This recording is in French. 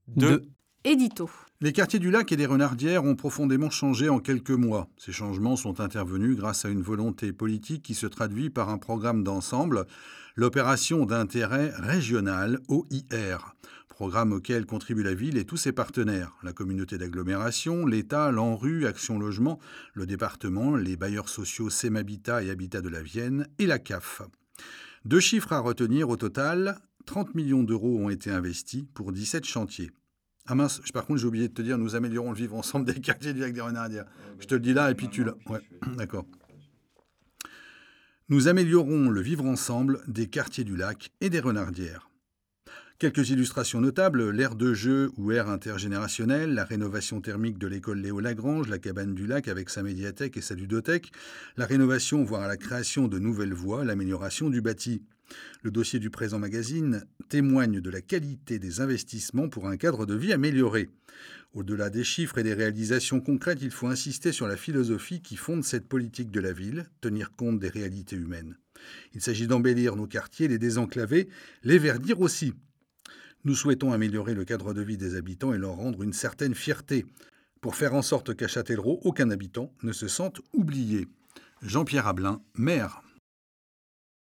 2. Édito. Les quartiers du Lac et des Renardières ont profondément changé en quelques mois. Ces changements sont intervenus grâce à une volonté politique qui se traduit par un programme d'ensemble, l'opération d'intérêt régional OIR, programme auquel contribue la ville et tous ses partenaires, la communauté d'agglomération, l'État, l'ANRU, Action Logement, le département, les bailleurs sociaux Semhabitat et Habitat de la Vienne et la CAF. 2 chiffres à retenir au total, 30 millions d'euros ont été investis pour 17 chantiers. Ah mince, par contre, j'ai oublié de te dire, nous améliorons le vivre ensemble des quartiers du Lac des Renardières. Je te le dis là et puis tu l'as. Ouais, d'accord. Nous améliorons le vivre ensemble des quartiers du Lac et des Renardières. Quelques illustrations notables, l'aire de jeu ou aire intergénérationnelle, la rénovation thermique de l'école Léo Lagrange, la cabane du lac avec sa médiathèque et sa ludothèque, la rénovation voire la création de nouvelles voies, l'amélioration du bâti. Le dossier du présent magazine témoigne de la qualité des investissements pour un cadre de vie amélioré. Au-delà des chiffres et des réalisations concrètes, il faut insister sur la philosophie qui fonde cette politique de la ville, tenir compte des réalités humaines. Il s'agit d'embellir nos quartiers, les désenclaver, les verdir aussi. Nous souhaitons améliorer le cadre de vie des habitants et leur rendre une certaine fierté, pour faire en sorte qu'à Châtellerault, aucun habitant ne se sente oublié. Jean-Pierre Ablin, maire.